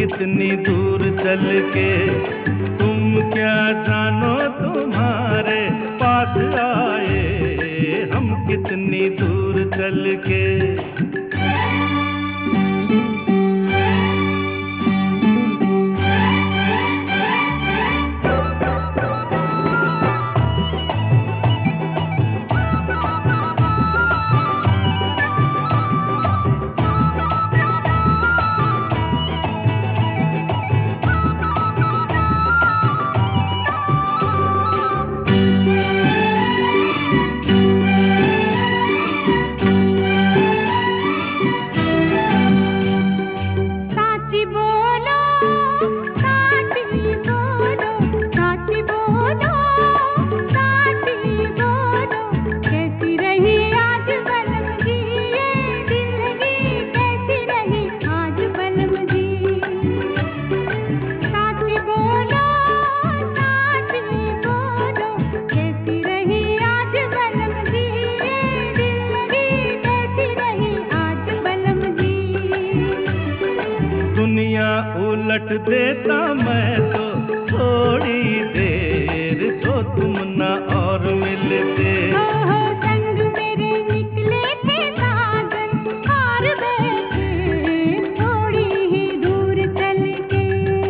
कितनी दूर चल के, तुम क्या जानो तुम्हारे पास आए हम कितनी दूर चल के। दुनिया उलट देता मैं तो थोड़ी देर, जो तुम ना और मिलते। संग मेरे निकले थे साजन, हार बैठे थोड़ी ही दूर चल के।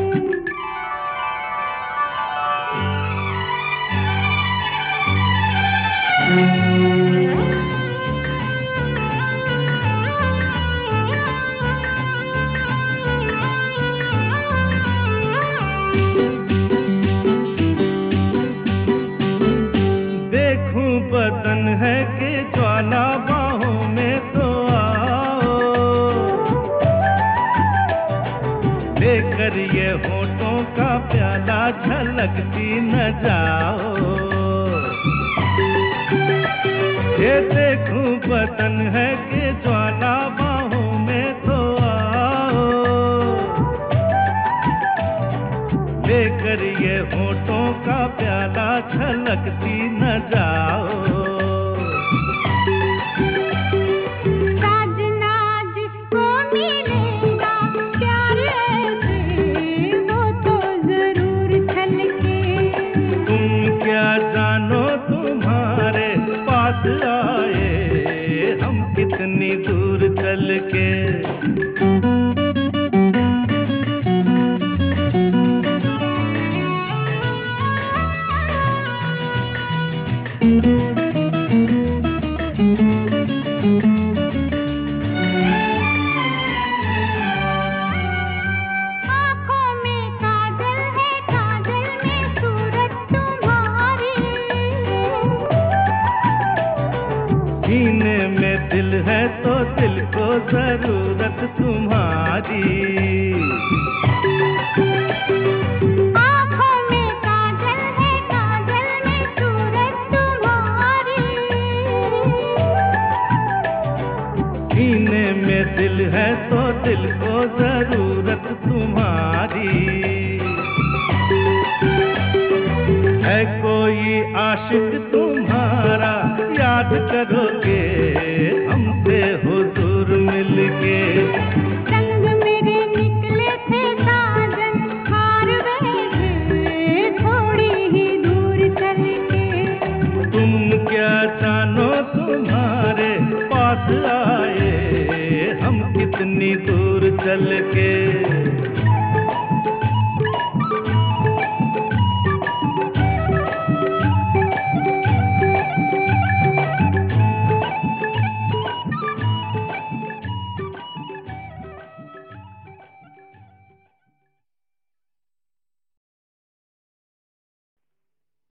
बदन है कि ज्वाला बाहों में तो आओ, लेकर ये होठों का प्याला झलकती न जाओ। ये देखूं बदन है कि ज्वाला बाहों में तो आओ, लेकर ये होठों का प्याला छलकती न जाओ। साजना जिसको मिलेगा प्यार ऐसे, वो तो जरूर छलके। तुम क्या जानो तुम्हारे पास आए हम कितनी दूर चल के। आँखों में काजल है, काजल में सूरत तुम्हारी। सीने में दिल है तो दिल को जरूरत तुम्हारी। आँखों में काजल है, काजल में सूरत तुम्हारी। सीने में दिल है तो दिल को जरूरत तुम्हारी। है कोई आशिक तुम्हारा याद करोगे हमसे हुजूर मिलके।